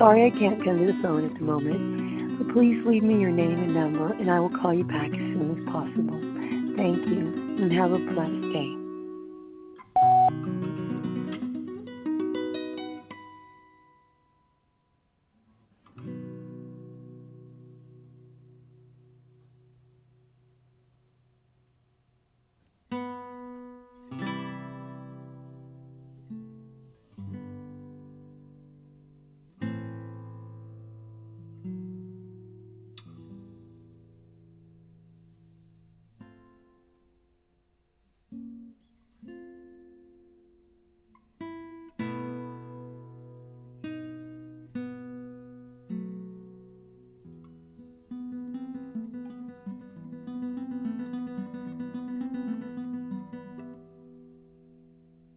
sorry I can't come to the phone at the moment, but please leave me your name and number, and I will call you back as soon as possible. Thank you, and have a blessed day.